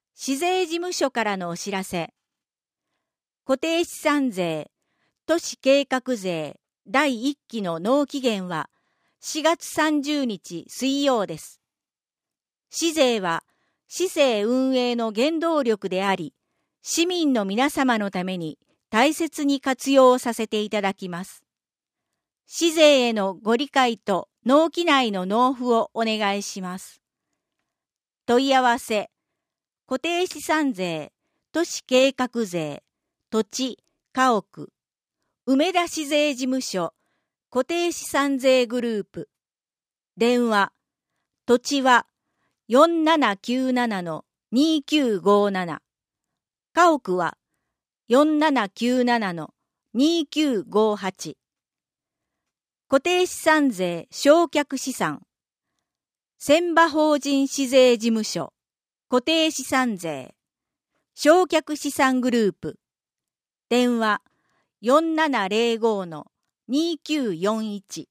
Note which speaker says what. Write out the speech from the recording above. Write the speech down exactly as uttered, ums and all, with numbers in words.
Speaker 1: 市税事務所からのお知らせ。固定資産税、都市計画税だいいっきの納期限はしがつさんじゅうにち水曜です。市税は市政運営の原動力であり、市民の皆様のために大切に活用させていただきます。市税へのご理解と納期内の納付をお願いします。問い合わせ、固定資産税、都市計画税、土地、家屋、梅田市税事務所、固定資産税グループ。電話、土地は よんななきゅうななのにきゅうごなな、家屋は よんななきゅうななのにきゅうごはち。固定資産税償却資産、船場法人市税事務所、固定資産税、償却資産グループ。電話 よんななぜろごのにきゅうよんいち。